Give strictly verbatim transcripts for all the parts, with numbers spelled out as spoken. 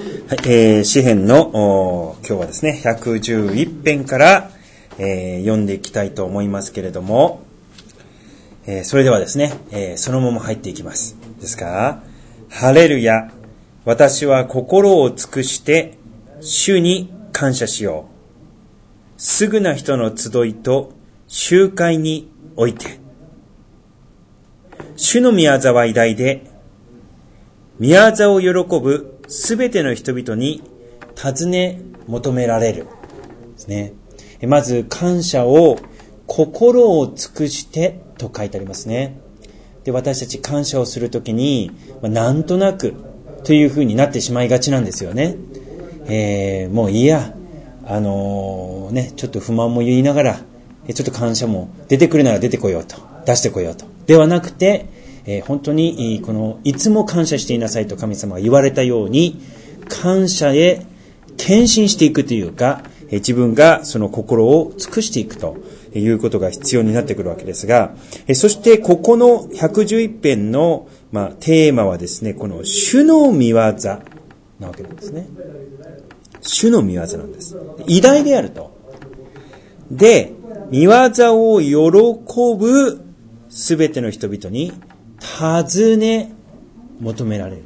はい、えー、詩編の今日はですねひゃくじゅういち編から、えー、読んでいきたいと思いますけれども、えー、それではですね、えー、そのまま入っていきます。ですからハレルヤ、私は心を尽くして主に感謝しよう。すぐな人の集いと集会において、主の宮座は偉大で、宮座を喜ぶすべての人々に尋ね求められるですね。まず感謝を心を尽くしてと書いてありますね。で、私たち感謝をするときに、まあ、なんとなくというふうになってしまいがちなんですよね。えー、もういいや、あのー、ね、ちょっと不満も言いながら、ちょっと感謝も出てくるなら出てこようと、出してこようと。ではなくて、えー、本当にこのいつも感謝していなさいと神様が言われたように、感謝へ献身していくというか、えー、自分がその心を尽くしていくということが必要になってくるわけですが、えー、そしてここのひゃくじゅういち編の、まあ、テーマはですね、この主の御業なわけなんですね。主の御業なんです。偉大であると。で、御業を喜ぶすべての人々に尋ね求められる。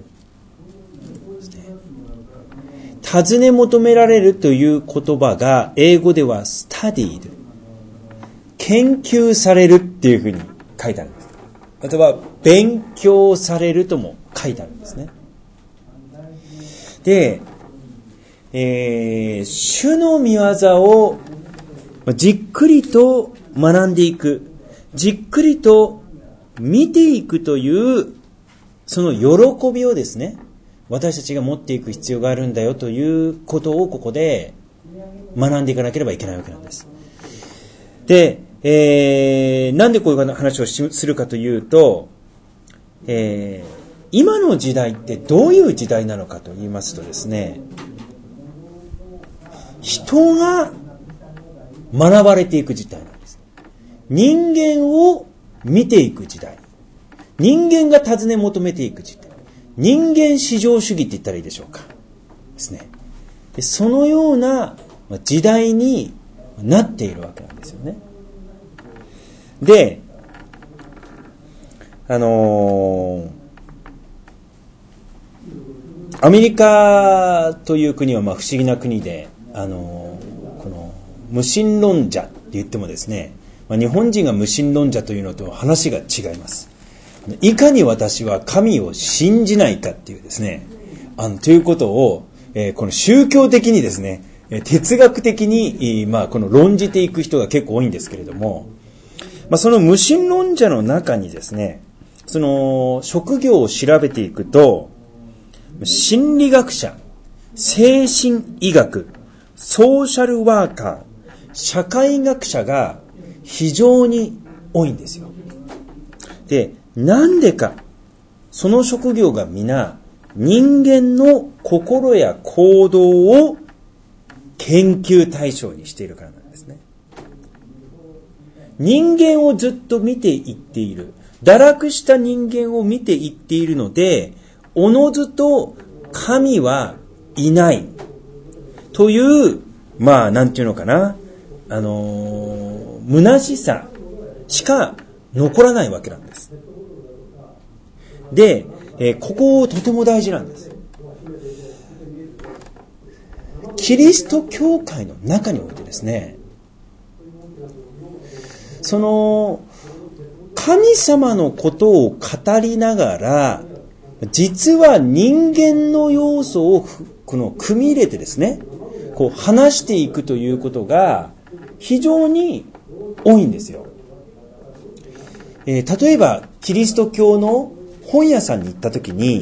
尋ね求められるという言葉が英語では studied、 研究されるっていうふうに書いてあるんです。または勉強されるとも書いてあるんですね。で、えー、主の御業をじっくりと学んでいく、じっくりと見ていくというその喜びをですね、私たちが持っていく必要があるんだよということをここで学んでいかなければいけないわけなんです。で、えー、なんでこういう話をするかというと、えー、今の時代ってどういう時代なのかと言いますとですね、人が学ばれていく時代なんです。人間を見ていく時代。人間が尋ね求めていく時代。人間至上主義って言ったらいいでしょうか。ですね。で、そのような時代になっているわけなんですよね。で、あのー、アメリカという国はまあ不思議な国で、あのー、この無神論者って言ってもですね、まあ、日本人が無神論者というのと話が違います。いかに私は神を信じないかっていうですね、あのということを、えー、この宗教的にですね、哲学的に、まあ、この論じていく人が結構多いんですけれども、まあ、その無神論者の中にですね、その職業を調べていくと、心理学者、精神医学、ソーシャルワーカー、社会学者が非常に多いんですよ。で、なんでか、その職業が皆人間の心や行動を研究対象にしているからなんですね。人間をずっと見ていっている、堕落した人間を見ていっているので、おのずと神はいないという、まあなんていうのかな、あのー、虚しさしか残らないわけなんです。で、えー、こことても大事なんです。キリスト教会の中においてですね、その神様のことを語りながら、実は人間の要素をこの組み入れてですね、こう話していくということが非常に多いんですよ。えー、例えばキリスト教の本屋さんに行ったときに、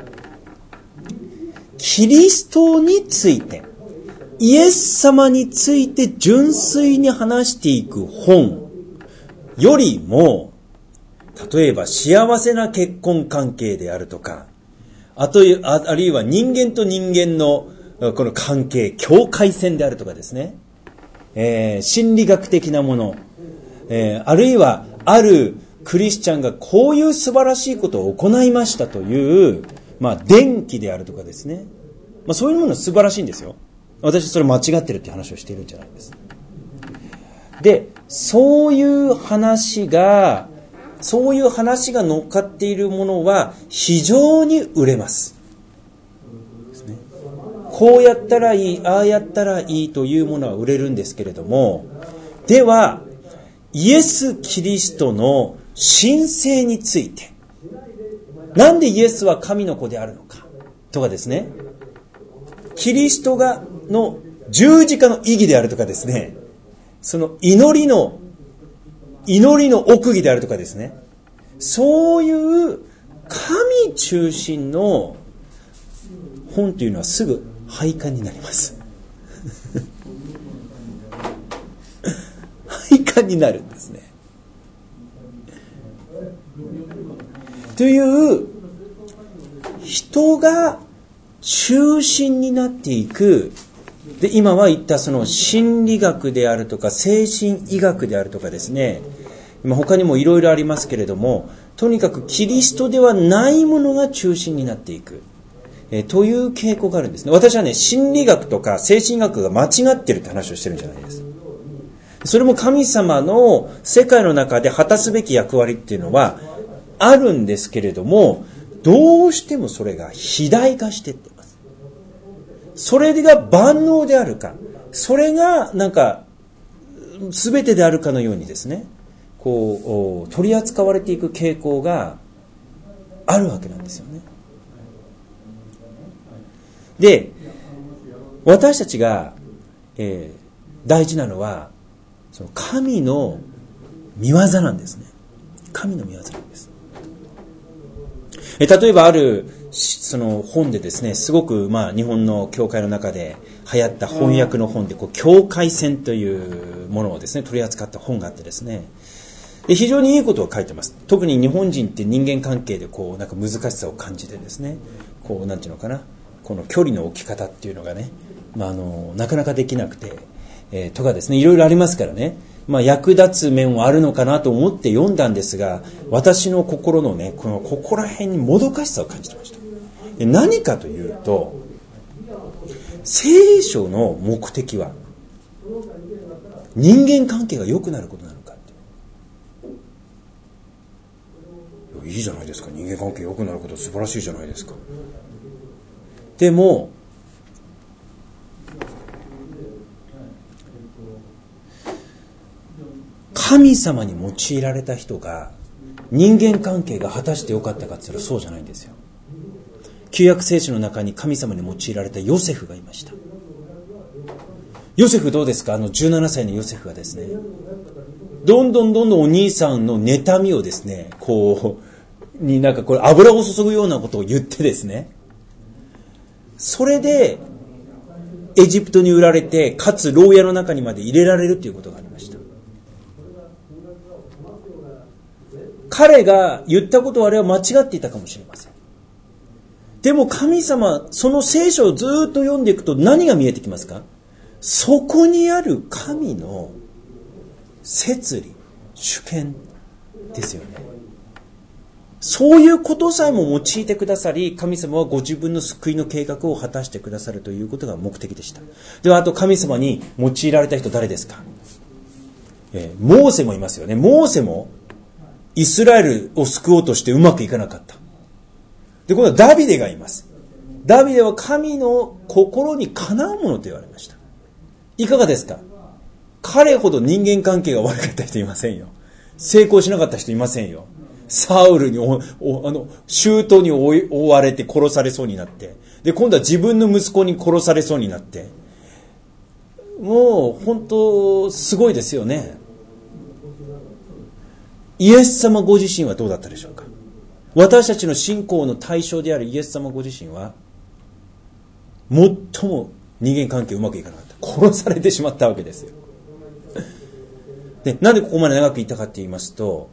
キリストについて、イエス様について純粋に話していく本よりも、例えば幸せな結婚関係であるとか、あと、あ、あるいは人間と人間のこの関係、境界線であるとかですね、えー、心理学的なもの、えー、あるいはあるクリスチャンがこういう素晴らしいことを行いましたという、まあ、伝記であるとかですね、 まあ、そういうものは素晴らしいんですよ。私それ間違ってるって話をしているんじゃないです。で、そういう話が、そういう話が乗っかっているものは非常に売れます。ですね。こうやったらいい、ああやったらいいというものは売れるんですけれども、では、イエス・キリストの神性について、なんでイエスは神の子であるのかとかですね、キリストがの十字架の意義であるとかですね、その祈りの祈りの奥義であるとかですね、そういう神中心の本というのはすぐ廃刊になります廃刊になるんですね。という人が中心になっていく。で、今は言ったその心理学であるとか精神医学であるとかですね、他にもいろいろありますけれども、とにかくキリストではないものが中心になっていく、えー、という傾向があるんですね。私はね、心理学とか精神学が間違ってるって話をしてるんじゃないです。それも神様の世界の中で果たすべき役割っていうのはあるんですけれども、どうしてもそれが肥大化していってます。それが万能であるか、それがなんか全てであるかのようにですね、こう取り扱われていく傾向があるわけなんですよね。で、私たちが、えー、大事なのはその神の御業なんですね。神の御業なんです。え例えばあるその本でですね、すごくまあ日本の教会の中で流行った翻訳の本で、こう境界線というものをですね取り扱った本があってですね、で非常にいいことを書いてます。特に日本人って人間関係でこうなんか難しさを感じてですね、こうなんていうのかな、この距離の置き方っていうのがね、まあ、あのなかなかできなくて、えー、とかですね、いろいろありますからね、まあ、役立つ面はあるのかなと思って読んだんですが、私の心のね、このここら辺にもどかしさを感じてました。で、何かというと、聖書の目的は人間関係が良くなることなのかって。いいじゃないですか、人間関係良くなること素晴らしいじゃないですか。でも神様に用いられた人が人間関係が果たして良かったかって言ったらそうじゃないんですよ。旧約聖書の中に神様に用いられたヨセフがいました。ヨセフどうですか？あのじゅうななさいのヨセフがですね、どんどんどんどんお兄さんの妬みをですね、こうになんかこれ油を注ぐようなことを言ってですね、それでエジプトに売られて、かつ牢屋の中にまで入れられるということがありました。彼が言ったことはあれは間違っていたかもしれません。でも神様、その聖書をずっと読んでいくと何が見えてきますか？そこにある神の摂理、主権ですよね。そういうことさえも用いてくださり、神様はご自分の救いの計画を果たしてくださるということが目的でした。では、あと神様に用いられた人誰ですか？えー、モーセもいますよね。モーセもイスラエルを救おうとしてうまくいかなかった。で、今度はダビデがいます。ダビデは神の心にかなうものと言われました。いかがですか？彼ほど人間関係が悪かった人いませんよ。成功しなかった人いませんよ。サウルにおおあの周到に追追われて殺されそうになって、で今度は自分の息子に殺されそうになって、もう本当すごいですよね。イエス様ご自身はどうだったでしょうか？私たちの信仰の対象であるイエス様ご自身は最も人間関係うまくいかなかった。殺されてしまったわけですよ。で、なんでここまで長く言ったかって言いますと、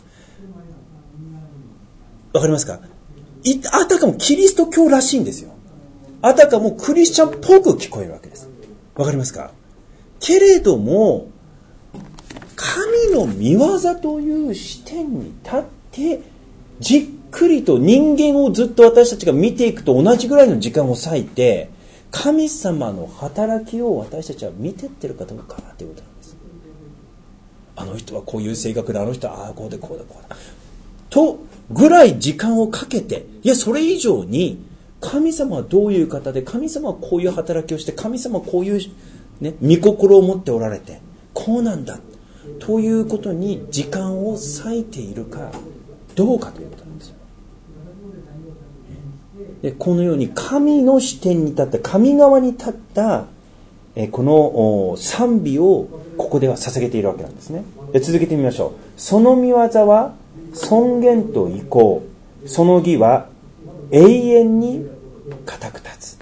わかりますか？いあたかもキリスト教らしいんですよ。あたかもクリスチャンっぽく聞こえるわけです。わかりますか？けれども神の御業という視点に立ってじっくりと人間をずっと私たちが見ていくと同じぐらいの時間を割いて、 神様の働きを私たちは見てってるかどうかということなんです。あの人はこういう性格で、あの人はああこうでこうだこうだとぐらい時間をかけて、いやそれ以上に神様はどういう方で、神様はこういう働きをして、神様はこういうね御心を持っておられてこうなんだということに時間を割いているかどうかということなんですよ。でこのように神の視点に立った神側に立ったこの賛美をここでは捧げているわけなんですね。で続けてみましょう。その御業は尊厳と意向、その義は永遠に固く立つ。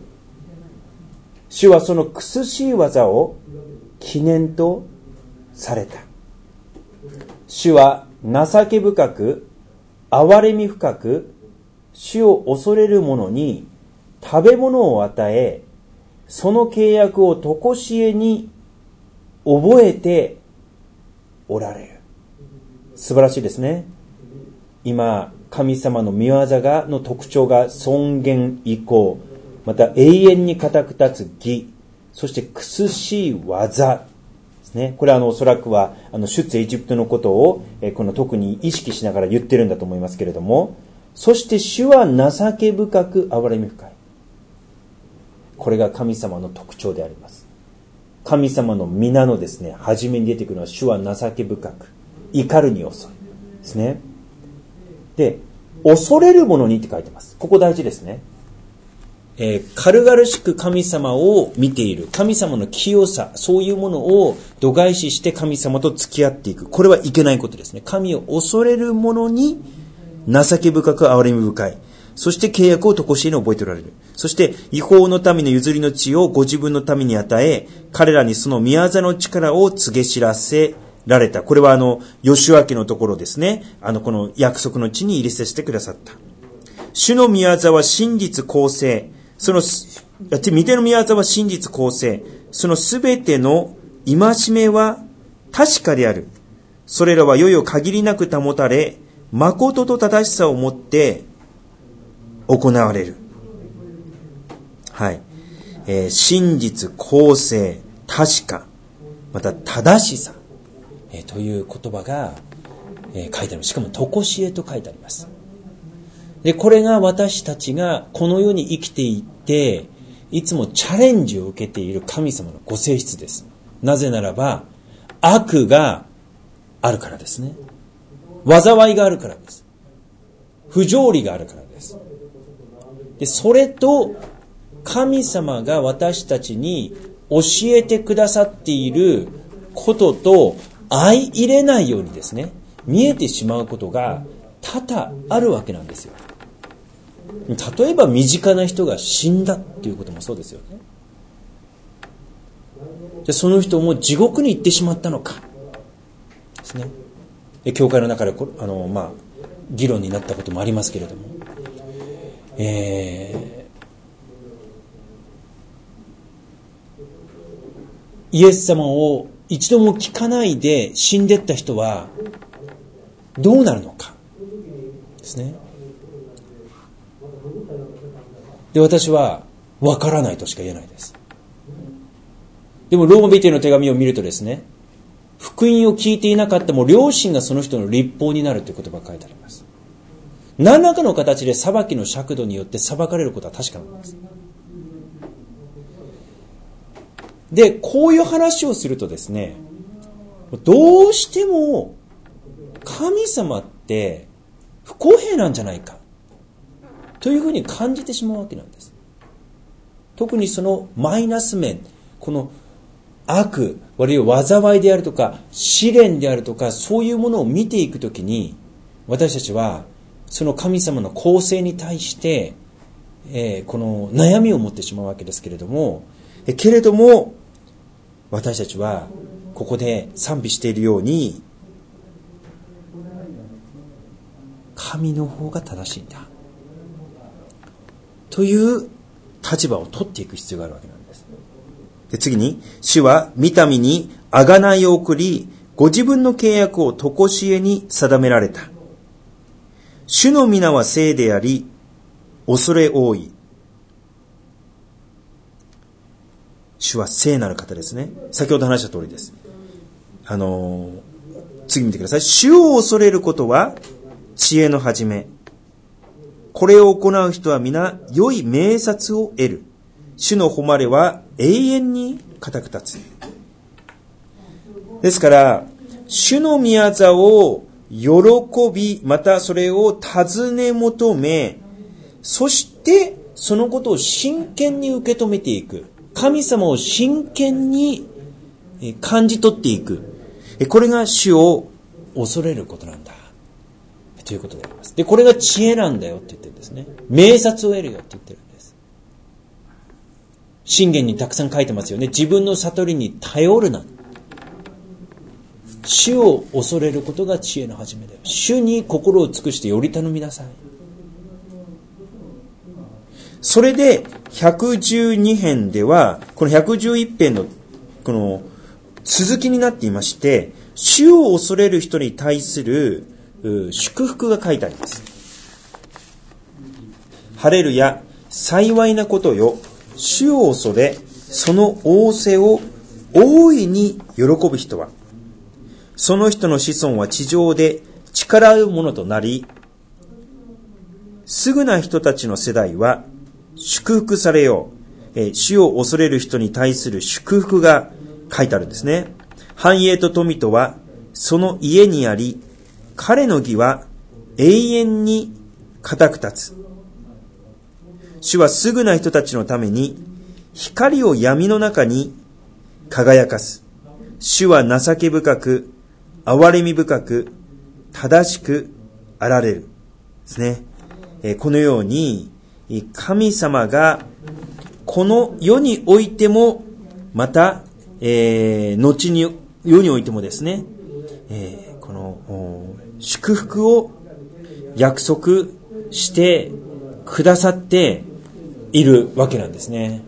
主はその苦しい技を記念とされた。主は情け深く憐れみ深く、主を恐れる者に食べ物を与え、その契約を常しえに覚えておられる。素晴らしいですね。今神様の御業がの特徴が尊厳意向、また永遠に固く立つ義、そして苦しい技ですね。これはあのおそらくはあの出エジプトのことをえこの特に意識しながら言ってるんだと思いますけれども、そして主は情け深く憐れみ深い。これが神様の特徴であります。神様の皆のですね、初めに出てくるのは主は情け深く怒るに遅いですね。で、恐れる者にって書いてます。ここ大事ですね。えー、軽々しく神様を見ている、神様の清さ、そういうものを度外視して神様と付き合っていく。これはいけないことですね。神を恐れる者に情け深く憐れみ深い。そして契約を常しえに覚えておられる。そして違法の民の譲りの地をご自分の民に与え、彼らにその宮業の力を告げ知らせられた。これはあのヨシュア記のところですね。あのこの約束の地に入れさせてくださった。主の宮業は真実公正。その御手の宮業は真実公正。そのすべての戒めは確かである。それらは世々限りなく保たれ、誠と正しさをもって行われる。はい。えー、真実、公正、確か、また正しさ、えー、という言葉が、えー、書いてある。しかも常しえと書いてあります。で、これが私たちがこの世に生きていっていつもチャレンジを受けている神様のご性質です。なぜならば悪があるからですね。災いがあるからです。不条理があるからです。で、それと神様が私たちに教えてくださっていることと相入れないようにですね、見えてしまうことが多々あるわけなんですよ。例えば身近な人が死んだっていうこともそうですよね。で、その人も地獄に行ってしまったのかですね。教会の中であの、まあ、議論になったこともありますけれども、えー、イエス様を一度も聞かないで死んでった人はどうなるのかですね。で、私は分からないとしか言えないです。でもローマ人への手紙を見るとですね、福音を聞いていなかったも両親がその人の立法になるという言葉が書いてあります。何らかの形で裁きの尺度によって裁かれることは確かなんです。で、こういう話をするとですね、どうしても神様って不公平なんじゃないかというふうに感じてしまうわけなんです。特にそのマイナス面、この悪、あるいは災いであるとか試練であるとか、そういうものを見ていくときに、私たちはその神様の公正に対して、えー、この悩みを持ってしまうわけですけれども、えけれども私たちはここで賛美しているように、神の方が正しいんだという立場を取っていく必要があるわけなんです。で、次に、主は御民に贖いを送り、ご自分の契約を常しえに定められた。主の皆は聖であり、恐れ多い。 主は聖なる方ですね。先ほど話した通りです。あのー、次見てください。主を恐れることは知恵の始め。これを行う人は皆良い名察を得る。主の誉れは永遠に固く立つ。ですから、主の宮座を喜び、またそれを尋ね求め、そしてそのことを真剣に受け止めていく。神様を真剣に感じ取っていく。これが主を恐れることなんだ。ということであります。で、これが知恵なんだよって言ってるんですね。明察を得るよって言ってるんです。箴言にたくさん書いてますよね。自分の悟りに頼るな。主を恐れることが知恵の始めだよ。主に心を尽くしてより頼みなさい。それでひゃくじゅうに編ではこのひゃくじゅういち編のこの続きになっていまして、主を恐れる人に対する祝福が書いてあります。ハレルヤ、幸いなことよ。主を恐れ、その仰せを大いに喜ぶ人は、その人の子孫は地上で力うものとなり、すぐな人たちの世代は祝福されよう。えー、主を恐れる人に対する祝福が書いてあるんですね。繁栄と富とはその家にあり、彼の義は永遠に固く立つ。主はすぐな人たちのために光を闇の中に輝かす。主は情け深く、憐れみ深く、正しくあられる。ですね。えー、このように、神様がこの世においても、また、えー、後に世においてもですね、えー、この祝福を約束してくださっているわけなんですね。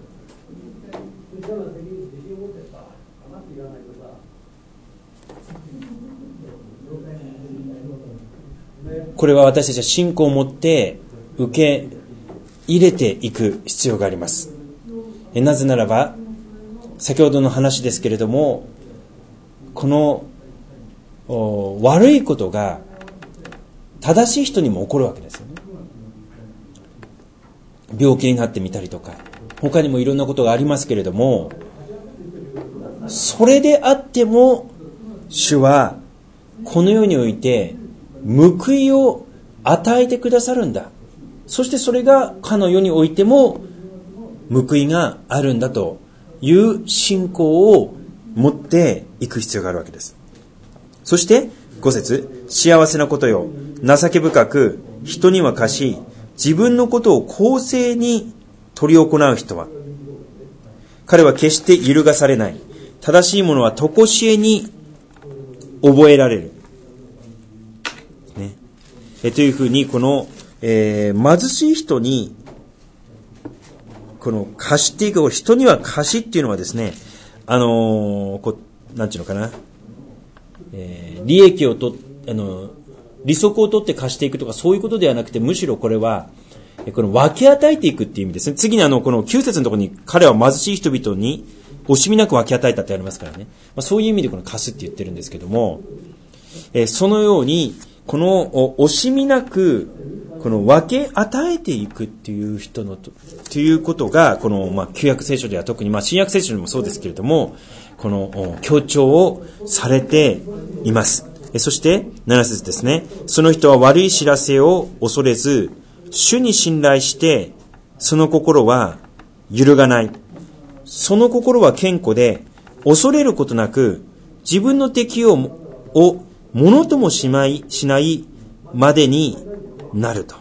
これは私たちは信仰を持って受け入れていく必要があります。なぜならば、先ほどの話ですけれども、この悪いことが正しい人にも起こるわけですよね。病気になってみたりとか、他にもいろんなことがありますけれども、それであっても主はこの世において報いを与えてくださるんだ。そしてそれがかの世においても報いがあるんだという信仰を持っていく必要があるわけです。そしてご節、幸せなことよ、情け深く人には貸し、自分のことを公正に取り行う人は、彼は決して揺るがされない。正しいものは常しえに覚えられる、ね、えというふうにこの、えー、貧しい人にこの貸していく、人には貸しっていうのはですね、あのー、こうなんていうのかな、えー、利益をとあの利息を取って貸していくとかそういうことではなくて、むしろこれはこの分け与えていくっていう意味ですね。次にあのこのきゅう節のところに、彼は貧しい人々に惜しみなく分け与えたってありますからね、まあ、そういう意味でこの貸すって言ってるんですけども、えー、そのようにこの惜しみなくこの分け与えていくっていう人のと、ということがこの、まあ、旧約聖書では特に、まあ、新約聖書でもそうですけれども、この強調をされています。そしてなな節ですね。その人は悪い知らせを恐れず、主に信頼してその心は揺るがない。その心は堅固で、恐れることなく自分の敵ををものともしないしないまでになると、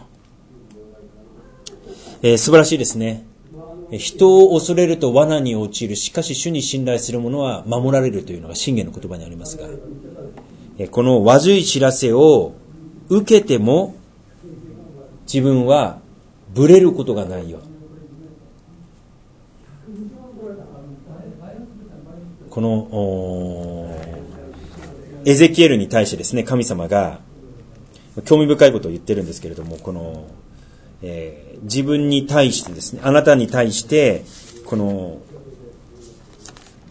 えー、素晴らしいですね。人を恐れると罠に陥る、しかし主に信頼する者は守られるというのが箴言の言葉にありますが、えー、この悪い知らせを受けても自分はぶれることがないよ。このエゼキエルに対してですね、神様が興味深いことを言ってるんですけれども、この、えー、自分に対してですね、あなたに対してこの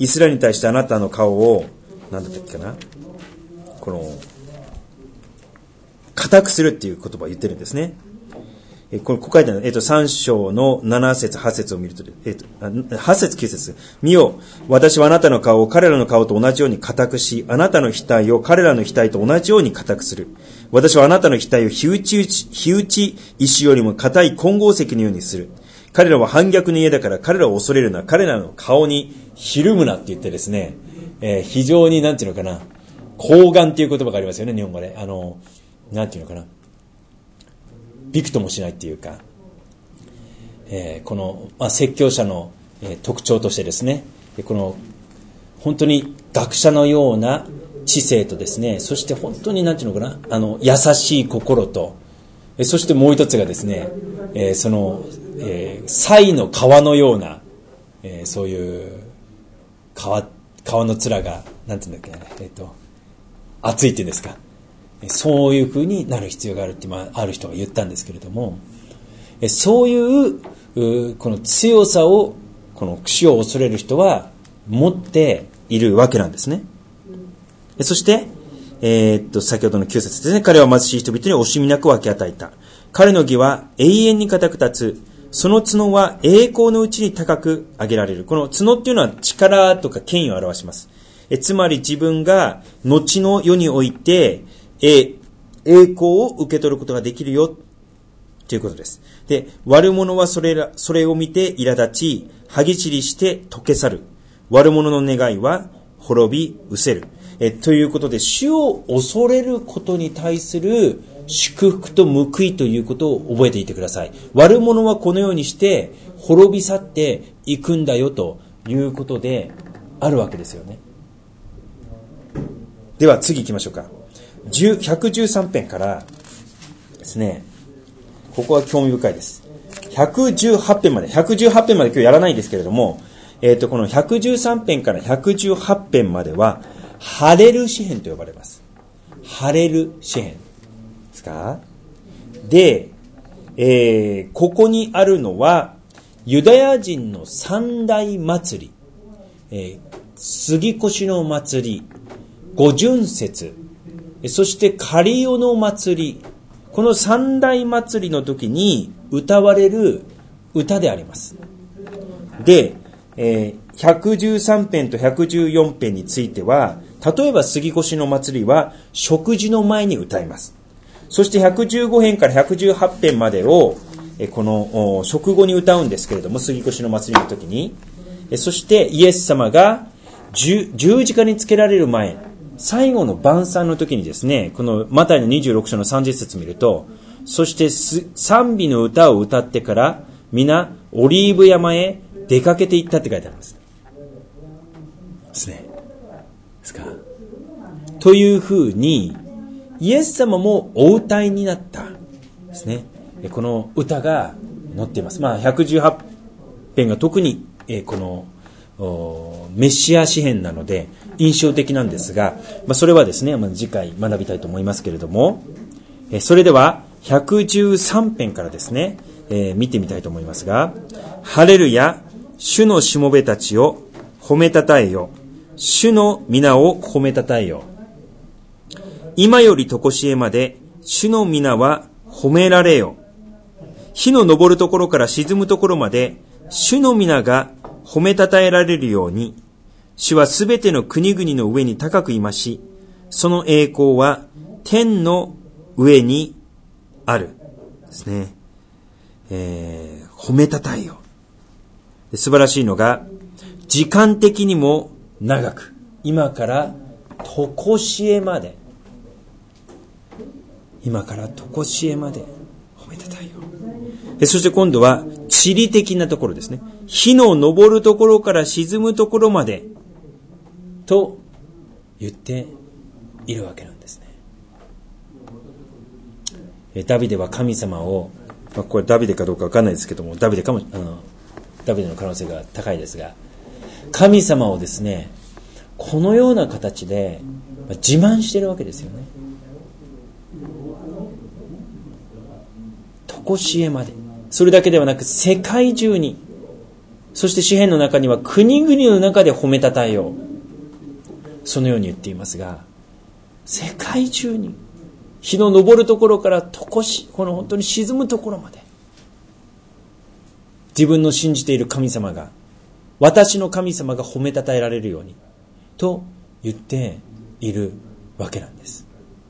イスラエルに対してあなたの顔を、なんだったっけかな、この、固くするっていう言葉を言ってるんですね。えこれ、ここ書いてある、えっと、さん章のなな節、はち節を見ると、えっと、はち節、きゅう節。見よ、私はあなたの顔を彼らの顔と同じように固くし、あなたの額を彼らの額と同じように固くする。私はあなたの額を火打ち、火打ち石よりも固い金剛石のようにする。彼らは反逆の家だから彼らを恐れるな。彼らの顔にひるむなって言ってですね、えー、非常になんていうのかな、厚顔っていう言葉がありますよね、日本語で。あの、なんていうのかな。びくともしないっていうか、えー、この、まあ、説教者の、えー、特徴としてですね、この本当に学者のような知性とですね、そして本当になんていうのかな、あの優しい心と、えー、そしてもう一つがですね、えー、その、えー、犀の皮のような、えー、そういう皮、皮の面がなんていうんだっけ、えっと熱いっていうんですか。そういう風になる必要があるって、まあ、ある人が言ったんですけれども、そういうこの強さを、この死を恐れる人は持っているわけなんですね。そして、えー、っと先ほどのきゅう節ですね。彼は貧しい人々に惜しみなく分け与えた。彼の義は永遠に固く立つ。その角は栄光のうちに高く上げられる。この角っていうのは力とか権威を表します。えつまり自分が後の世において栄光を受け取ることができるよということです。で、悪者はそれら、それを見て苛立ち、歯ぎしりして溶け去る。悪者の願いは滅び失せる。えということで、主を恐れることに対する祝福と報いということを覚えていてください。悪者はこのようにして滅び去っていくんだよということであるわけですよね。では次行きましょうか。ひゃくじゅうさん編からですね、ここは興味深いです。ひゃくじゅうはち編まで、ひゃくじゅうはち編まで今日やらないんですけれども、えっと、このひゃくじゅうさん編からひゃくじゅうはち編までは、ハレル詩編と呼ばれます。ハレル詩編ですか？で、えー、ここにあるのは、ユダヤ人の三大祭り、えー、杉越の祭り、五巡節、そしてカリオの祭り、この三大祭りの時に歌われる歌であります。で、えー、ひゃくじゅうさん編とひゃくじゅうよん編については、例えば杉越の祭りは食事の前に歌います。そしてひゃくじゅうご編からひゃくじゅうはち編までを、えー、この食後に歌うんですけれども、杉越の祭りの時に、えー、そしてイエス様が十字架につけられる前、最後の晩餐の時にですね、このマタイのにじゅうろく章のさんじゅう節見ると、そして賛美の歌を歌ってから皆オリーブ山へ出かけていったって書いてあります。ですね。ですか。というふうにイエス様もお歌いになったですね。この歌が載っています。まあひゃくじゅうはち編が特にこのメシア詩編なので印象的なんですが、まあ、それはですね、まあ、次回学びたいと思いますけれども、えそれではひゃくじゅうさん編からですね、えー、見てみたいと思いますが、ハレルヤ、主のしもべたちを褒めたたえよ、主の皆を褒めたたえよ。今よりとこしえまで主の皆は褒められよ。日の昇るところから沈むところまで主の皆が褒めたたえられるように、主はすべての国々の上に高くいまし、その栄光は天の上にあるですね。えー、褒めたたえよ。素晴らしいのが、時間的にも長く、今からとこしえまで、今からとこしえまで褒めたたえよ。でそして今度は地理的なところですね。日の昇るところから沈むところまでと言っているわけなんですね。ダビデは神様を、まあ、これダビデかどうかわかんないですけども、ダビデかも、あの、ダビデの可能性が高いですが、神様をですね、このような形で自慢しているわけですよね。とこしえまで。それだけではなく世界中にそして詩篇の中には国々の中で褒めたたえよう。そのように言っていますが、世界中に日の昇るところからとこし、この本当に沈むところまで、自分の信じている神様が、私の神様が褒めたたえられるようにと言っているわけなんです。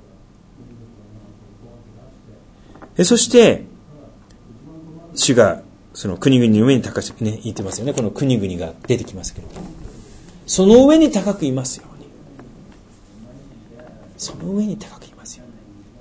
そして主がその国々の上に高くね言ってますよね。この国々が出てきますけれども、その上に高くいますように、その上に高くいますように。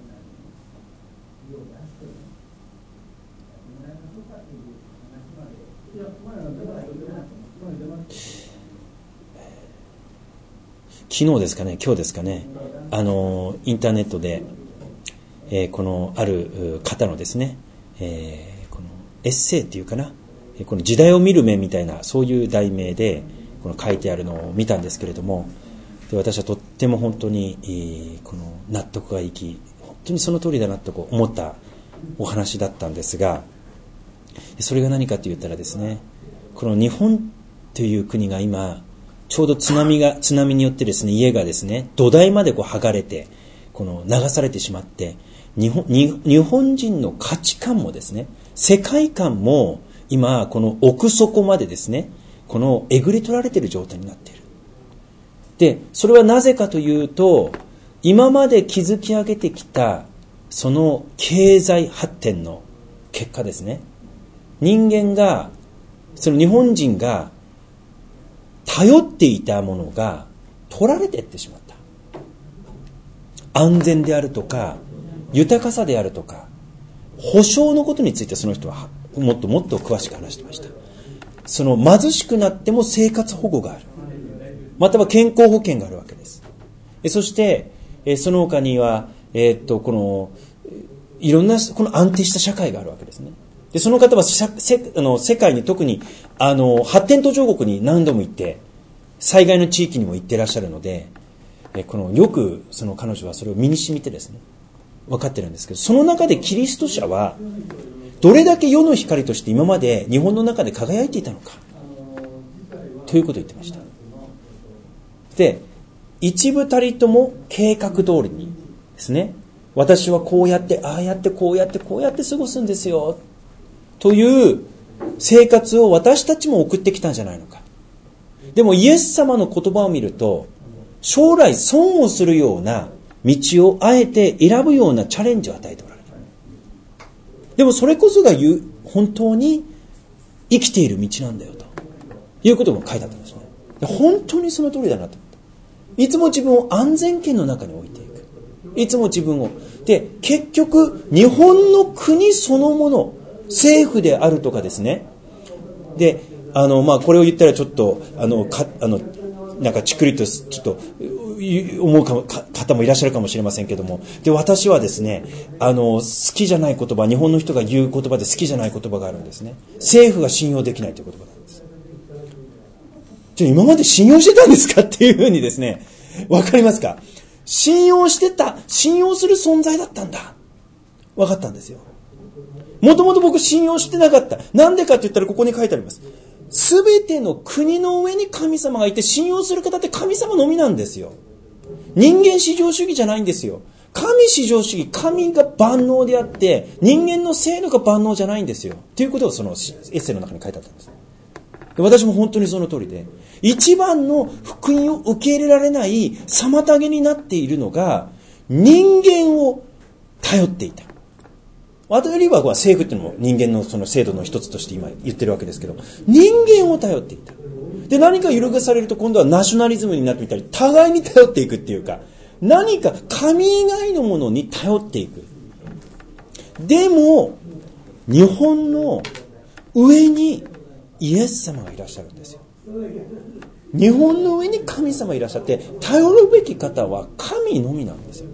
昨日ですかね、今日ですかね、あのインターネットで、えー、このある方のですね、えー、このエッセイっていうかな、この時代を見る目みたいな、そういう題名でこの書いてあるのを見たんですけれども、で私はとっても本当に、えー、この納得がいき、本当にその通りだなと思ったお話だったんですが、それが何かと言ったらですね、この日本という国が今ちょうど津波が津波によってですね、家がですね土台までこう剥がれて、この流されてしまって、日本、日本人の価値観もですね、世界観も今この奥底までですね、このえぐり取られている状態になっている。で、それはなぜかというと、今まで築き上げてきたその経済発展の結果ですね、人間が、その日本人が頼っていたものが取られていってしまった。安全であるとか豊かさであるとか保障のことについて、その人はもっともっと詳しく話してました。その貧しくなっても生活保護がある、または健康保険があるわけです。そしてその他には、えー、っとこのいろんなこの安定した社会があるわけですね。でその方はせあの世界に、特にあの発展途上国に何度も行って、災害の地域にも行っていらっしゃるので、このよくその彼女はそれを身に染みてですね分かってるんですけど、その中でキリスト者はどれだけ世の光として今まで日本の中で輝いていたのかということを言ってました。で、一部たりとも計画通りにですね、私はこうやってああやってこうやってこうやって過ごすんですよという生活を私たちも送ってきたんじゃないのか。でもイエス様の言葉を見ると、将来損をするような道をあえて選ぶようなチャレンジを与えておられる。でもそれこそが言う本当に生きている道なんだよということも書いてあったんですね。本当にその通りだなと思った。いつも自分を安全圏の中に置いていく。いつも自分を。で、結局日本の国そのもの、政府であるとかですね。で、あのまあこれを言ったらちょっとあのかあのなんかちくりとちょっと思うかか方もいらっしゃるかもしれませんけども、で私はですね、あの好きじゃない言葉、日本の人が言う言葉で好きじゃない言葉があるんですね。政府が信用できないという言葉なんです。じゃあ今まで信用してたんですかっていうふうにですね、わかりますか？信用してた、信用する存在だったんだ。わかったんですよ。もともと僕信用してなかった。なんでかって言ったらここに書いてあります。すべての国の上に神様がいて、信用する方って神様のみなんですよ。人間至上主義じゃないんですよ。神至上主義、神が万能であって、人間の制度が万能じゃないんですよ。ということをそのエッセイの中に書いてあったんです。で私も本当にその通りで、一番の福音を受け入れられない妨げになっているのが、人間を頼っていた。あとよりは政府っていうのも人間のその制度の一つとして今言ってるわけですけど、人間を頼っていた。で、何か揺るがされると今度はナショナリズムになってみたり、互いに頼っていくっていうか、何か神以外のものに頼っていく。でも、日本の上にイエス様がいらっしゃるんですよ。日本の上に神様がいらっしゃって、頼るべき方は神のみなんですよ。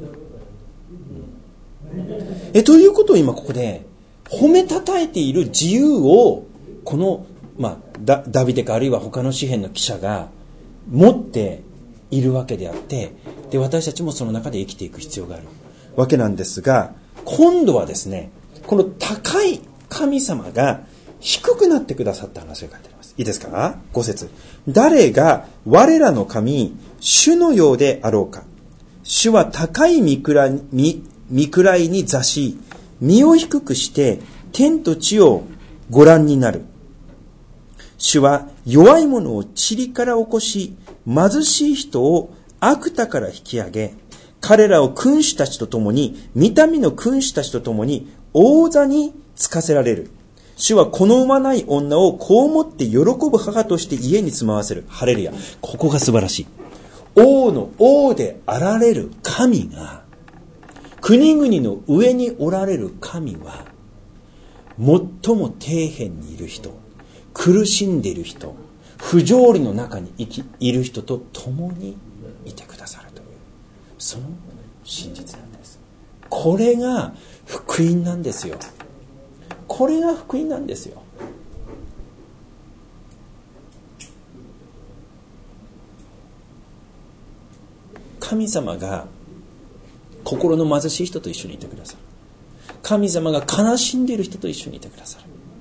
えということを今ここで褒めたたえている自由をこの、まあ、ダ, ダビデかあるいは他の詩篇の記者が持っているわけであって、で私たちもその中で生きていく必要があるわけなんですが、今度はですね、この高い神様が低くなってくださった話が書いてあります。 いいですか？ご節。誰が我らの神、主のようであろうか。主は高い御位に、御位に座し、身を低くして天と地をご覧になる。主は弱い者を塵から起こし、貧しい人を悪田から引き上げ、彼らを君主たちと共に、御民の君主たちと共に王座につかせられる。主は好まない女をこう思って喜ぶ母として家に住まわせる。ハレルヤ。ここが素晴らしい。王の王であられる神が、国々の上におられる神は、最も底辺にいる人、苦しんでいる人、不条理の中に生きいる人と共にいてくださるという、その真実なんです。これが福音なんですよ。これが福音なんですよ。神様が心の貧しい人と一緒にいてくださる。神様が悲しんでいる人と一緒にいてくださる。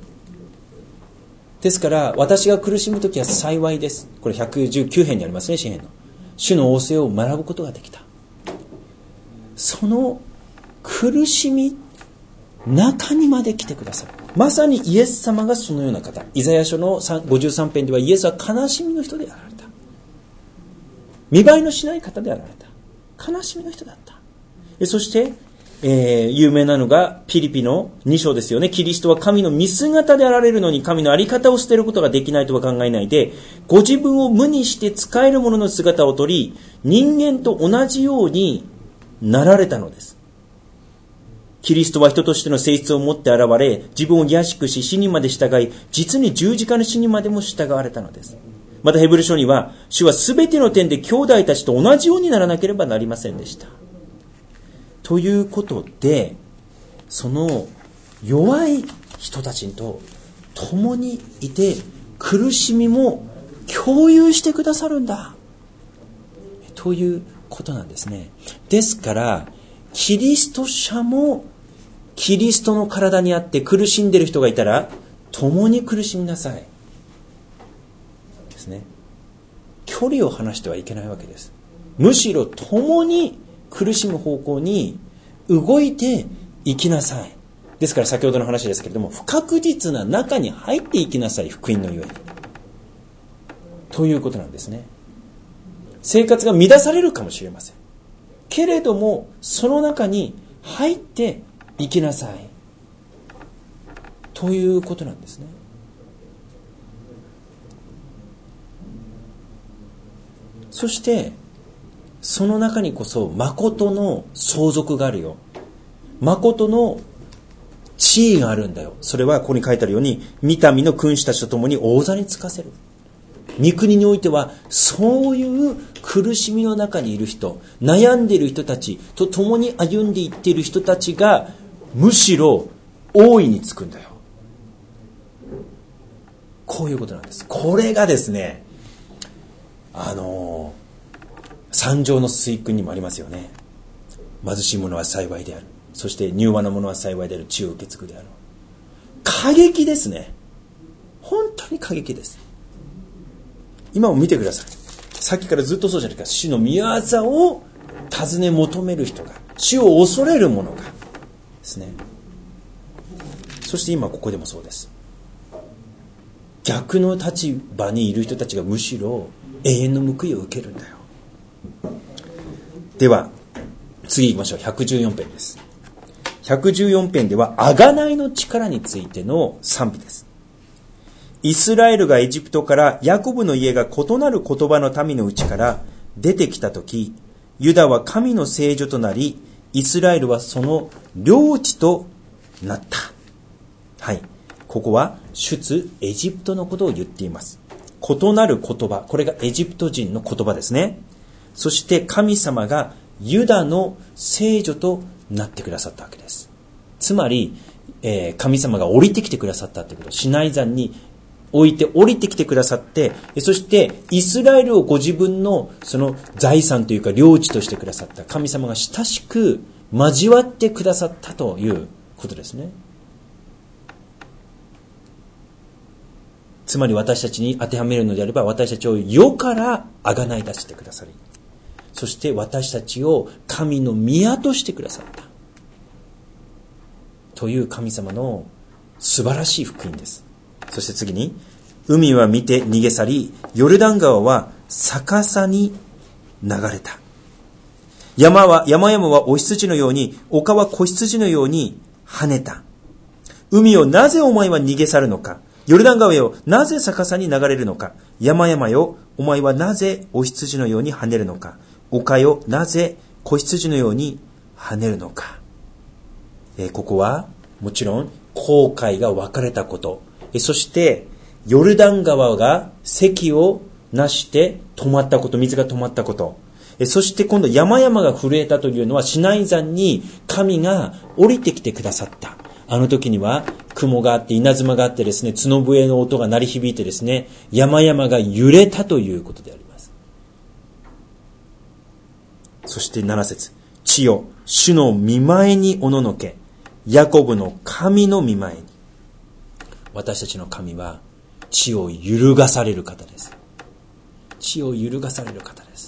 ですから私が苦しむときは幸いです。これひゃくじゅうきゅう編にありますね、詩編の。主の仰せを学ぶことができた。その苦しみ中にまで来てくださる。まさにイエス様がそのような方。イザヤ書のごじゅうさん編ではイエスは悲しみの人であられた。見栄えのしない方であられた。悲しみの人だった。そして、えー、有名なのがピリピのに章ですよね。キリストは神の見姿であられるのに神の在り方を捨てることができないとは考えないで、ご自分を無にして使える者の姿をとり、人間と同じようになられたのです。キリストは人としての性質を持って現れ、自分を卑しくし死にまで従い、実に十字架の死にまでも従われたのです。またヘブル書には、主はすべての点で兄弟たちと同じようにならなければなりませんでした。ということで、その弱い人たちと共にいて、苦しみも共有してくださるんだ。ということなんですね。ですから、キリスト者もキリストの体にあって苦しんでいる人がいたら、共に苦しみなさい。ですね。距離を離してはいけないわけです。むしろ共に苦しむ方向に動いていきなさい。ですから先ほどの話ですけれども、不確実な中に入っていきなさい、福音のゆえに。ということなんですね。生活が乱されるかもしれません。けれども、その中に入っていきなさい。ということなんですね。そして、その中にこそ、誠の相続があるよ。誠の地位があるんだよ。それはここに書いてあるように、御民の君主たちと共に王座につかせる。御国においては、そういう苦しみの中にいる人、悩んでいる人たちと共に歩んでいっている人たちが、むしろ大いにつくんだよ。こういうことなんです。これがですね、あの三条の水訓にもありますよね。貧しい者は幸いである。そして柔和な者は幸いである。地を受け継ぐであろう。過激ですね。本当に過激です。今も見てください。さっきからずっとそうじゃないか。主の御業を尋ね求める人が、主を恐れる者がですね。そして今ここでもそうです。逆の立場にいる人たちがむしろ永遠の報いを受けるんだよ。では次行きましょう。ひゃくじゅうよん編です。ひゃくじゅうよん編では贖いの力についての賛美です。イスラエルがエジプトからヤコブの家が異なる言葉の民のうちから出てきたとき、ユダは神の聖女となり、イスラエルはその領地となった。はい。ここは出エジプトのことを言っています。異なる言葉。これがエジプト人の言葉ですね。そして神様がユダの聖女となってくださったわけです。つまり、えー、神様が降りてきてくださったということ。シナイ山に置いて降りてきてくださって、そしてイスラエルをご自分のその財産というか領地としてくださった。神様が親しく交わってくださったということですね。 つまり私たちに当てはめるのであれば、私たちを世からあがない出してくださり、そして私たちを神の宮としてくださったという神様の素晴らしい福音です。そして次に、海は見て逃げ去り、ヨルダン川は逆さに流れた。山は、山々はお羊のように、丘は子羊のように跳ねた。海をなぜお前は逃げ去るのか。ヨルダン川よ、なぜ逆さに流れるのか。山々よ、お前はなぜお羊のように跳ねるのか。丘よ、なぜ子羊のように跳ねるのか。えー、ここはもちろん紅海が分かれたこと。えー、そしてヨルダン川が堰をなして止まったこと、水が止まったこと。そして今度山々が震えたというのは、シナイ山に神が降りてきてくださった。あの時には雲があって稲妻があってですね、角笛の音が鳴り響いてですね、山々が揺れたということであります。そしてなな節、地よ、主の御前におののけ、ヤコブの神の御前に。私たちの神は地を揺るがされる方です。地を揺るがされる方です。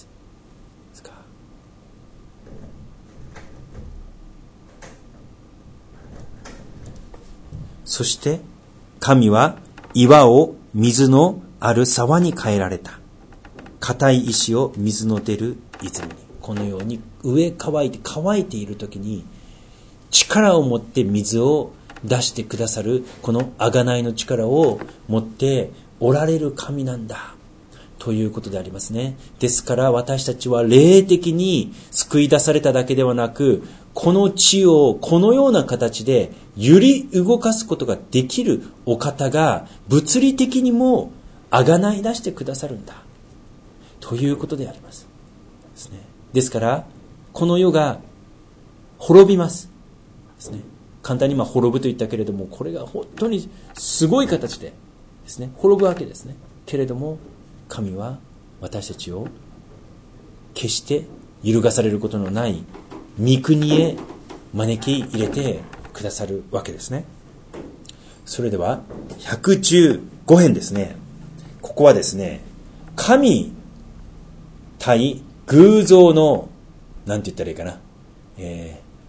そして神は岩を水のある沢に変えられた。硬い石を水の出る泉に。このように上乾いて乾いている時に力を持って水を出してくださる、この贖いの力を持っておられる神なんだということでありますね。ですから私たちは霊的に救い出されただけではなく、この地をこのような形で揺り動かすことができるお方が物理的にも贖い出してくださるんだということでありますですね。ですからこの世が滅びますですね。簡単にまあ滅ぶと言ったけれども、これが本当にすごい形でですね、滅ぶわけですね。けれども神は私たちを決して揺るがされることのない御国へ招き入れてくださるわけですね。それではひゃくじゅうご編ですね。ここはですね、神対偶像のなんて言ったらいいかな、えー、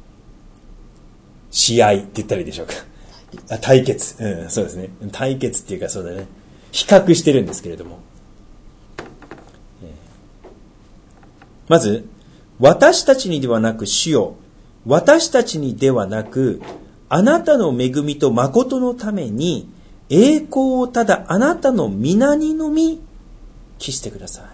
試合って言ったらいいでしょうか。あ、対決、うん、そうですね。対決っていうかそうだね。比較してるんですけれども、えー、まず私たちにではなく主よ、私たちにではなくあなたの恵みと誠のために栄光をただあなたの皆にのみ帰してください。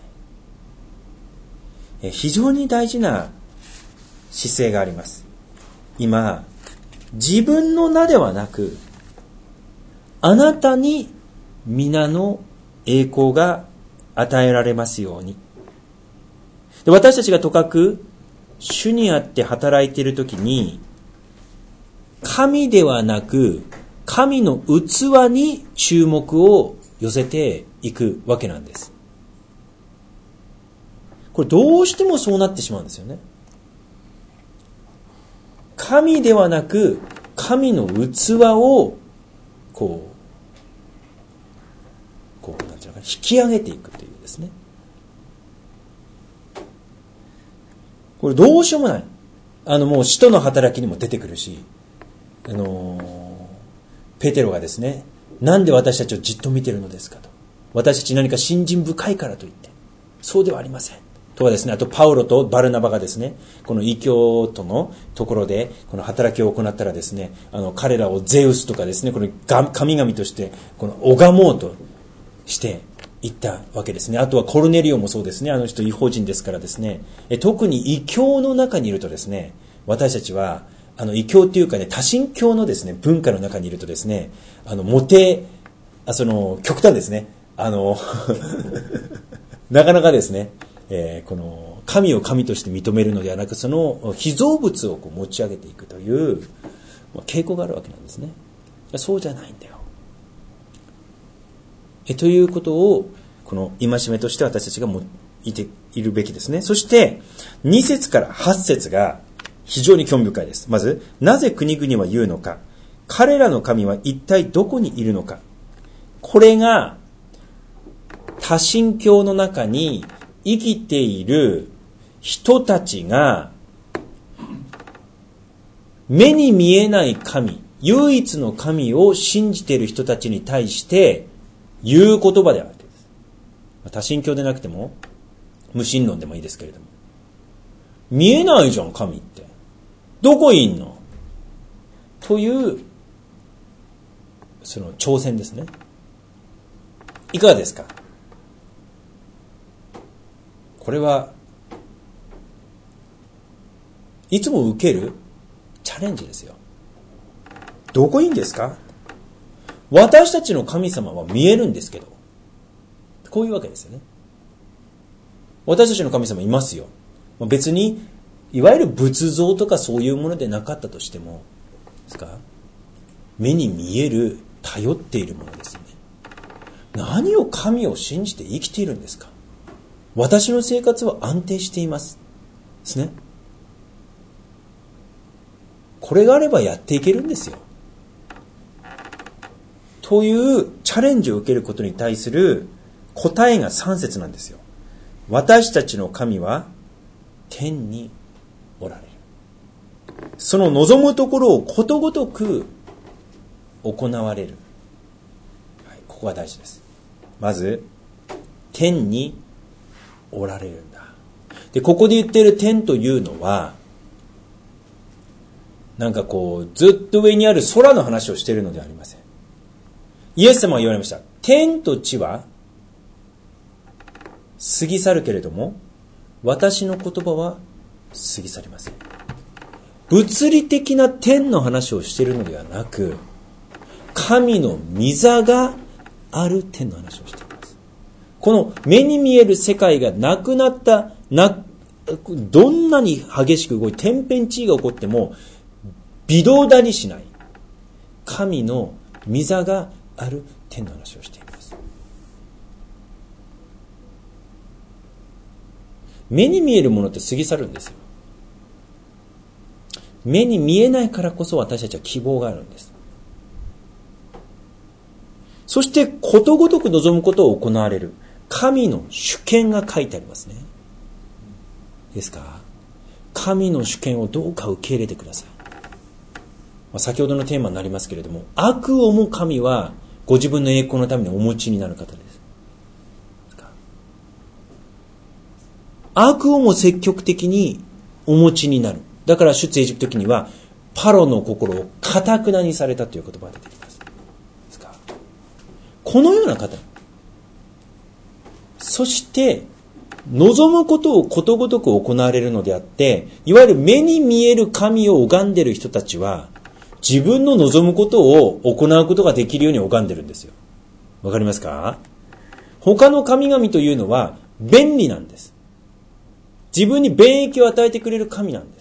え非常に大事な姿勢があります。今自分の名ではなくあなたに皆の栄光が与えられますように。で、私たちがとかく主にあって働いているときに、神ではなく神の器に注目を寄せていくわけなんです。これどうしてもそうなってしまうんですよね。神ではなく神の器をこうこうなんていうのかな、引き上げていくというですね。これどうしようもない。あのもう使徒の働きにも出てくるし、あのペテロがですね、なんで私たちをじっと見てるのですかと。私たち何か信心深いからと言って、そうではありません。とはですね、あとパウロとバルナバがですね、この異教徒のところでこの働きを行ったらですね、あの彼らをゼウスとかですね、この神々としてこの拝もうとしていったわけですね。あとはコルネリオもそうですね。あの人異邦人ですからですね、え特に異教の中にいるとですね、私たちはあの異教っていうかね、多神教のですね文化の中にいるとですね、あのモテあその極端ですね、あのなかなかですね、えー、この神を神として認めるのではなく、その被造物をこう持ち上げていくという、まあ、傾向があるわけなんですね。そうじゃないんだよ。えということをこの戒めとして私たちがもいているべきですね。そしてに節からはち節が非常に興味深いです。まず、なぜ国々は言うのか、彼らの神は一体どこにいるのか、 これが多神教の中に生きている人たちが目に見えない神、唯一の神を信じている人たちに対して言う言葉であるわけです。多神教でなくても無神論でもいいですけれども、見えないじゃん神って、どこいんのというその挑戦ですね。いかがですか？これはいつも受けるチャレンジですよ。どこいいんですか？私たちの神様は見えるんですけど、こういうわけですよね。私たちの神様いますよ。別にいわゆる仏像とかそういうものでなかったとしてもですか、目に見える頼っているものですよね。何を神を信じて生きているんですか？私の生活は安定していますですね。これがあればやっていけるんですよ。というチャレンジを受けることに対する答えがさん節なんですよ。私たちの神は天におられる。その望むところをことごとく行われる。はい、ここが大事です。まず、天におられるんだ。で、ここで言っている天というのは、なんかこう、ずっと上にある空の話をしているのではありません。イエス様は言われました。天と地は過ぎ去るけれども、私の言葉は過ぎ去りません。物理的な天の話をしているのではなく、神の御座がある天の話をしています。この目に見える世界がなくなった、な、どんなに激しく動いて天変地異が起こっても微動だにしない神の御座がある天の話をしています。目に見えるものって過ぎ去るんですよ。目に見えないからこそ私たちは希望があるんです。そしてことごとく望むことを行われる神の主権が書いてありますね。ですか？神の主権をどうか受け入れてください。まあ、先ほどのテーマになりますけれども、悪をも神はご自分の栄光のためにお持ちになる方です。悪をも積極的にお持ちになる。だから出エジプト記にはパロの心を堅くなにされたという言葉が出てきます。ですか？このような方。そして望むことをことごとく行われるのであって、いわゆる目に見える神を拝んでいる人たちは自分の望むことを行うことができるように拝んでるんですよ。わかりますか？他の神々というのは便利なんです。自分に便益を与えてくれる神なんです。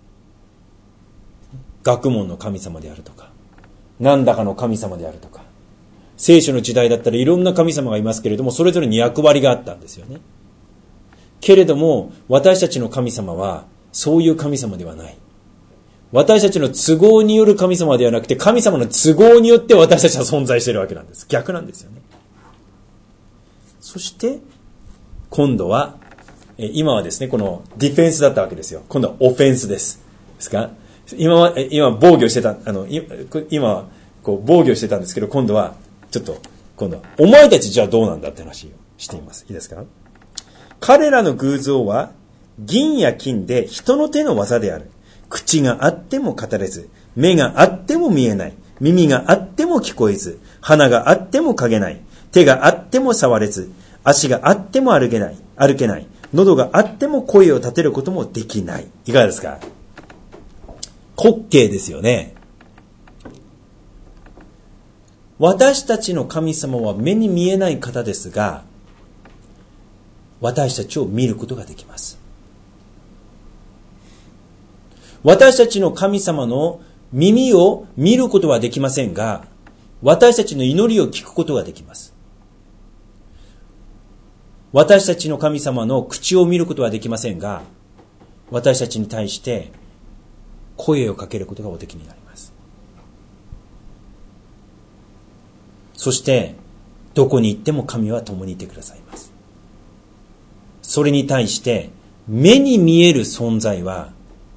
学問の神様であるとか、何だかの神様であるとか、聖書の時代だったらいろんな神様がいますけれども、それぞれに役割があったんですよね。けれども私たちの神様はそういう神様ではない。私たちの都合による神様ではなくて、神様の都合によって私たちは存在しているわけなんです。逆なんですよね。そして今度は今はですね、このディフェンスだったわけですよ。今度はオフェンスです。ですか？今は今防御してた、あの今はこう防御してたんですけど、今度はちょっと今度はお前たちじゃあどうなんだって話をしています。いいですか？彼らの偶像は銀や金で人の手の技である。口があっても語れず、目があっても見えない、耳があっても聞こえず、鼻があっても嗅げない、手があっても触れず、足があっても歩けない、歩けない、喉があっても声を立てることもできない。いかがですか？滑稽ですよね。私たちの神様は目に見えない方ですが、私たちを見ることができます。私たちの神様の耳を見ることはできませんが、私たちの祈りを聞くことができます。私たちの神様の口を見ることはできませんが、私たちに対して声をかけることがおできになります。そしてどこに行っても神は共にいてくださいます。それに対して目に見える存在は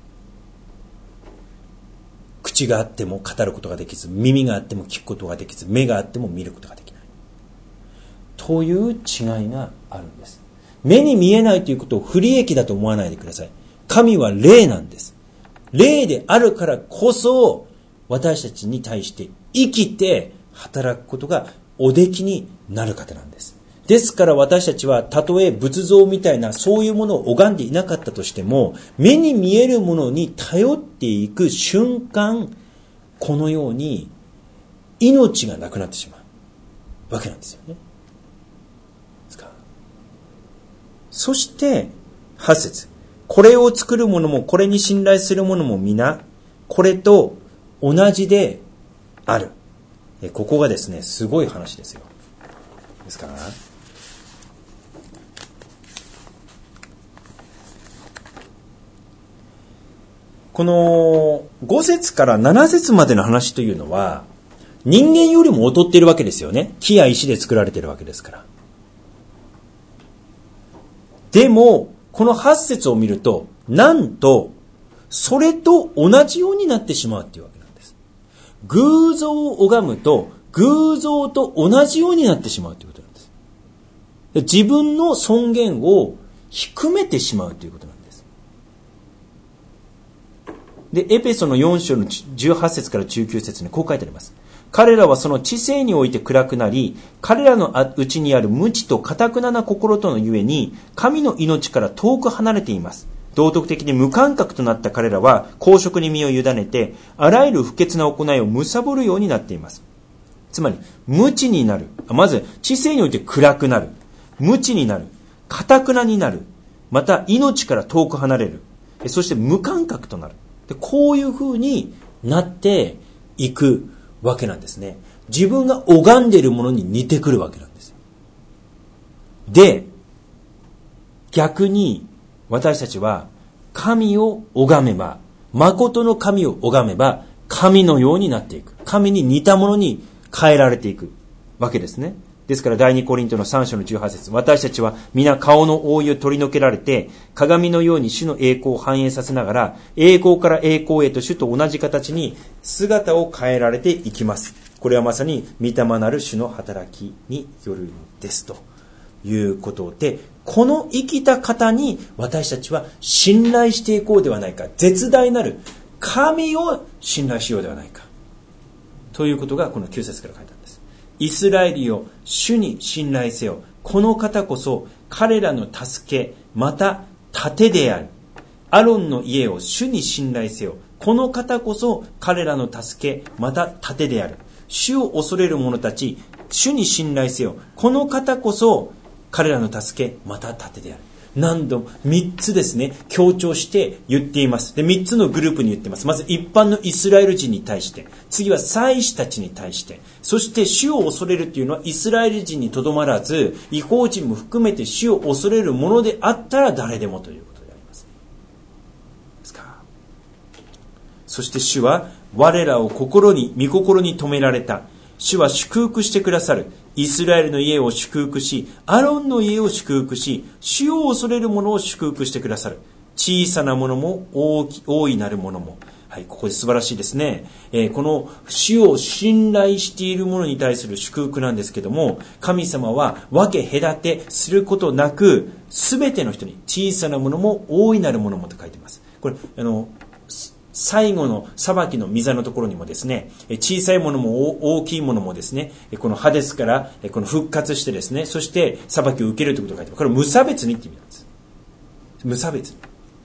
口があっても語ることができず、耳があっても聞くことができず、目があっても見ることができないという違いがあるんです。目に見えないということを不利益だと思わないでください。神は霊なんです。霊であるからこそ私たちに対して生きて働くことがおできになる方なんです。ですから私たちはたとえ仏像みたいなそういうものを拝んでいなかったとしても、目に見えるものに頼っていく瞬間、このように命がなくなってしまうわけなんですよね。ですか。そしてはち節、これを作る者もこれに信頼する者も皆これと同じである。ここがですね、すごい話ですよ。ですからこのご節からなな節までの話というのは人間よりも劣っているわけですよね。木や石で作られているわけですから。でもこのはち節を見ると、なんとそれと同じようになってしまうというわけなんです。偶像を拝むと偶像と同じようになってしまうということなんです。自分の尊厳を低めてしまうということなんです。で、エペソのよん章のじゅうはち節からじゅうきゅう節にこう書いてあります。彼らはその知性において暗くなり、彼らのうちにある無知と堅くなな心とのゆえに、神の命から遠く離れています。道徳的に無感覚となった彼らは、公職に身を委ねて、あらゆる不潔な行いを貪るようになっています。つまり、無知になる。まず、知性において暗くなる。無知になる。堅くなになる。また、命から遠く離れる。そして無感覚となる。でこういう風になっていくわけなんですね。自分が拝んでいるものに似てくるわけなんです。で、逆に私たちは神を拝めば、誠の神を拝めば、神のようになっていく。神に似たものに変えられていくわけですね。ですから第二コリントのさん章のじゅうはち節、私たちは皆顔の覆いを取り除けられて、鏡のように主の栄光を反映させながら、栄光から栄光へと主と同じ形に姿を変えられていきます。これはまさに御霊なる主の働きによるのですということで、この生きた方に私たちは信頼していこうではないか。絶大なる神を信頼しようではないか。ということがこのきゅう節から書いてあるんです。イスラエルよ、主に信頼せよ。この方こそ彼らの助け、また盾である。アロンの家を主に信頼せよ。この方こそ彼らの助け、また盾である。主を恐れる者たち、主に信頼せよ。この方こそ彼らの助け、また盾である。何度もみっつですね、強調して言っています。で、みっつのグループに言っています。まず一般のイスラエル人に対して、次は祭司たちに対して、そして主を恐れるというのはイスラエル人にとどまらず、異邦人も含めて主を恐れるものであったら誰でもということであります。ですか。そして主は我らを心に、御心に留められた。主は祝福してくださる。イスラエルの家を祝福し、アロンの家を祝福し、主を恐れる者を祝福してくださる。小さなものも大き、大いなるものも。はい、ここで素晴らしいですね。えー、この主を信頼している者に対する祝福なんですけども、神様は分け隔てすることなく、すべての人に小さなものも大いなるものもと書いています。これ、あの、最後の裁きの御座のところにもですね、小さいものも大きいものもですね、このハデスからこの復活してですね、そして裁きを受けるということが書いてある。これは無差別にって意味なんです。無差別に。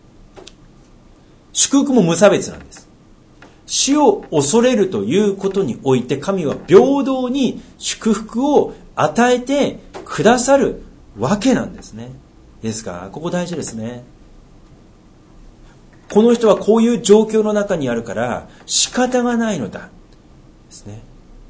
祝福も無差別なんです。主を恐れるということにおいて、神は平等に祝福を与えてくださるわけなんですね。ですから、ここ大事ですね。この人はこういう状況の中にあるから仕方がないのだですね。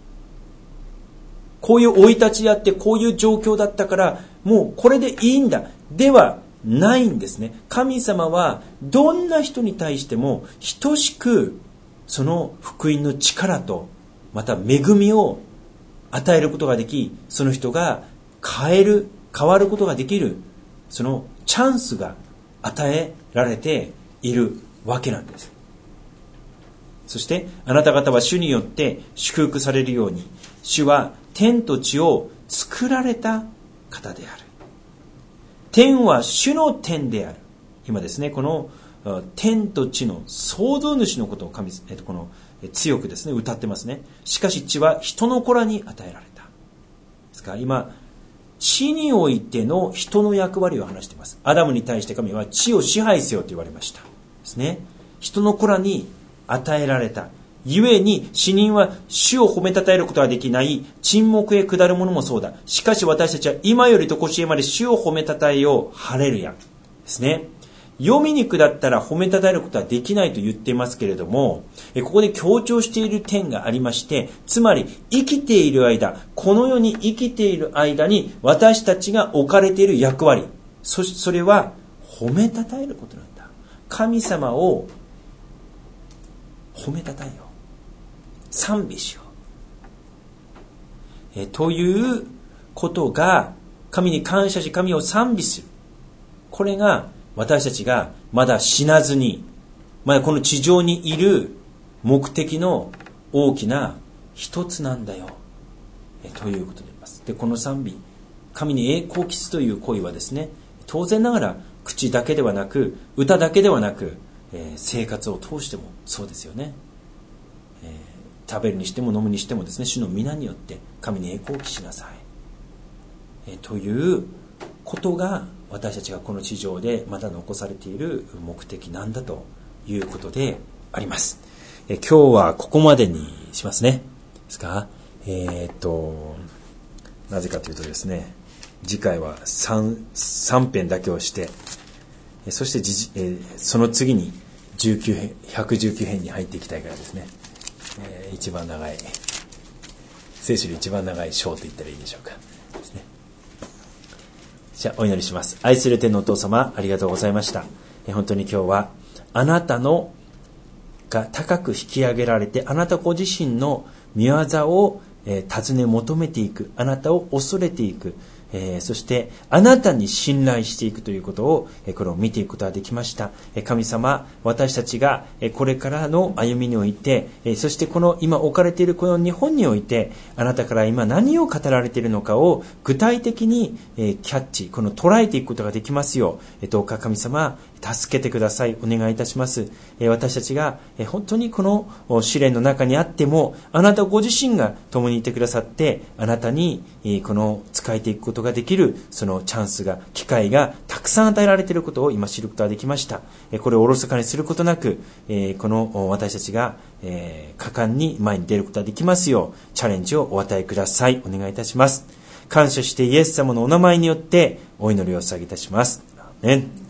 こういう生い立ちやってこういう状況だったからもうこれでいいんだではないんですね。神様はどんな人に対しても等しくその福音の力とまた恵みを与えることができ、その人が変える、変わることができる、そのチャンスが与えられているわけなんです。そしてあなた方は主によって祝福されるように、主は天と地を作られた方である。天は主の天である。今ですね、この天と地の創造主のことを神、えっと、この強くですね歌ってますね。しかし地は人の子らに与えられた。ですから今地においての人の役割を話しています。アダムに対して神は地を支配せよと言われましたですね。人の子らに与えられた。故に死人は主を褒めたたえることができない。沈黙へ下る者もそうだ。しかし私たちは今よりとこしえまで主を褒めたたえよう。ハレルヤですね。読みに下ったら褒めたたえることはできないと言っていますけれども、ここで強調している点がありまして、つまり生きている間、この世に生きている間に私たちが置かれている役割、そそれは褒めたたえることなんだ。神様を褒めたたえよう。賛美しよう。えということが、神に感謝し神を賛美する。これが私たちがまだ死なずに、まだこの地上にいる目的の大きな一つなんだよ。えということであります。で、この賛美、神に栄光を期すという行為はですね、当然ながら口だけではなく、歌だけではなく、えー、生活を通してもそうですよね。えー、食べるにしても飲むにしてもですね、主の皆によって神に栄光を期しなさい。えー、ということが私たちがこの地上でまだ残されている目的なんだということであります。えー、今日はここまでにしますね。ですか？えー、っとなぜかというとですね、次回は 3, さん編だけをして、そしてじ、えー、その次にじゅうきゅう編、ひゃくじゅうきゅう編に入っていきたいからですね、えー、一番長い、聖書で一番長い章と言ったらいいでしょうかですね。じゃあお祈りします。愛する天のお父様、ありがとうございました。えー、本当に今日はあなたのが高く引き上げられて、あなたご自身の御業を、えー、尋ね求めていく、あなたを恐れていく、えー、そしてあなたに信頼していくということを、えー、これを見ていくことができました。えー、神様、私たちが、えー、これからの歩みにおいて、えー、そしてこの今置かれているこの日本において、あなたから今何を語られているのかを具体的に、えー、キャッチ、この捉えていくことができますよう、えー、どうか神様助けてください。お願いいたします。えー、私たちが、えー、本当にこの試練の中にあっても、あなたご自身が共にいてくださって、あなたに、えー、この仕えていくことができるそのチャンスが、機会がたくさん与えられていることを今知ることができました。えー、これをおろそかにすることなく、えー、この私たちが、えー、果敢に前に出ることができますよう、チャレンジをお与えください。お願いいたします。感謝してイエス様のお名前によってお祈りを捧げいたします。アーメン。